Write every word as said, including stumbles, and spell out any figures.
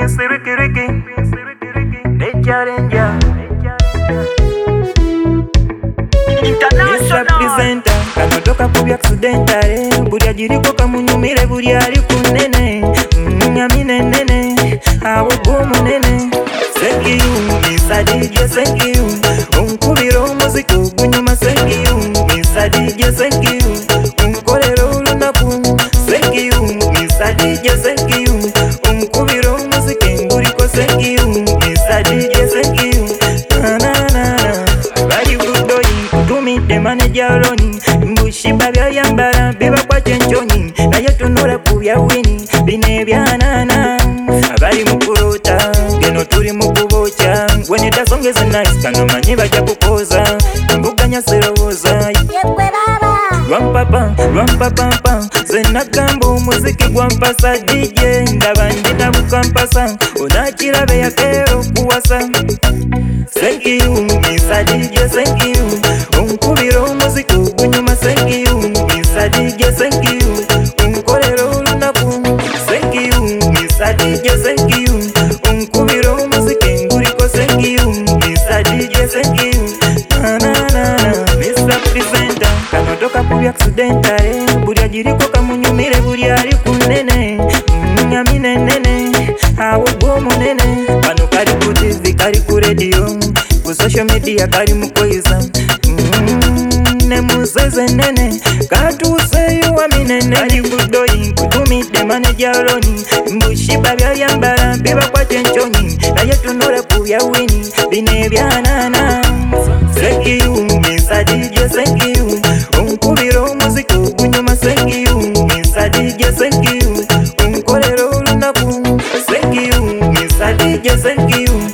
Prince Ricky Ricky, Danger Danger. International presenter, kanotoka kubi accidentale. Buli ajiriko kamunyumire buli ali kunene. Nyamine nene, awo gumunene. Thank you, Mister D J, thank you. Unkubira umuziki gunyuma, thank you, Mister D J, thank you. Unkolera olunaku, thank you, Mister D J, thank you. Unkubira umuziki nguriko, thank you, Mister D J, thank you. Na na na, bali budoyi kutumide manager Roni. Mbushiba byayambala biba kwa chenchoni, naye tunula kubya wini bine byanana. Abali mukurota geno turi mukubocha, when it song is nice kana manyi bajja kukoza mbuganya serowoza yekwe baba rwampapa rwampapa zena gambo muziki gwampasa D J ndabandita bukampasa onakira be yakero kuwasa. Thank you, Mister D J, thank you. Unkubira umuziki gunyuma, thank you, Mister D J, thank you. Unkolera olunaku, thank you, Mister D J, thank you. Unkubira umuziki nguriko, thank you, Mister D J, thank you. Na na na, Mister Presenter, kanotoka kubi accidentale. Buli ajiriko kamunyumire buli ali kunene. Nyamine nene, awo gumunene. Kano kali ku T V kali ku radio, ku social media kali mukoiza. Ne muzeze nene, katuseyo wa minene. Kali budoyi kutumide manager Roni. Mbushiba byayambala biba kwa chenchoni, naye tunula kubya wini bine byanana. Thank you, Mister D J, thank you. Unkubira umuziki gunyuma, thank you, Mister D J, thank you. Unkolera olunaku, thank you, Mister D J, thank you.